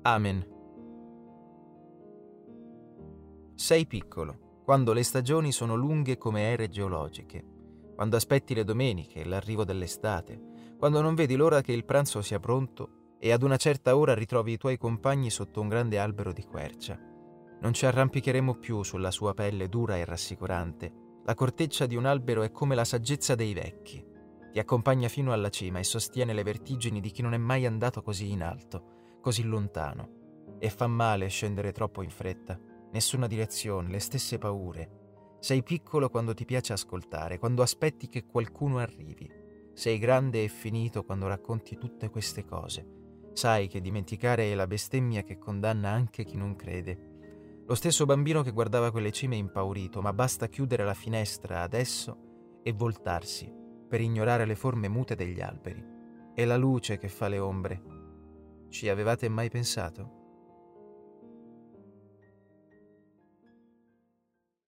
Amen. Sei piccolo, quando le stagioni sono lunghe come ere geologiche, quando aspetti le domeniche e l'arrivo dell'estate, quando non vedi l'ora che il pranzo sia pronto e ad una certa ora ritrovi i tuoi compagni sotto un grande albero di quercia. Non ci arrampicheremo più sulla sua pelle dura e rassicurante. La corteccia di un albero è come la saggezza dei vecchi. Ti accompagna fino alla cima e sostiene le vertigini di chi non è mai andato così in alto, così lontano. E fa male scendere troppo in fretta. Nessuna direzione, le stesse paure. Sei piccolo quando ti piace ascoltare, quando aspetti che qualcuno arrivi. Sei grande e finito quando racconti tutte queste cose. Sai che dimenticare è la bestemmia che condanna anche chi non crede. Lo stesso bambino che guardava quelle cime impaurito, ma basta chiudere la finestra adesso e voltarsi per ignorare le forme mute degli alberi. È la luce che fa le ombre. Ci avevate mai pensato?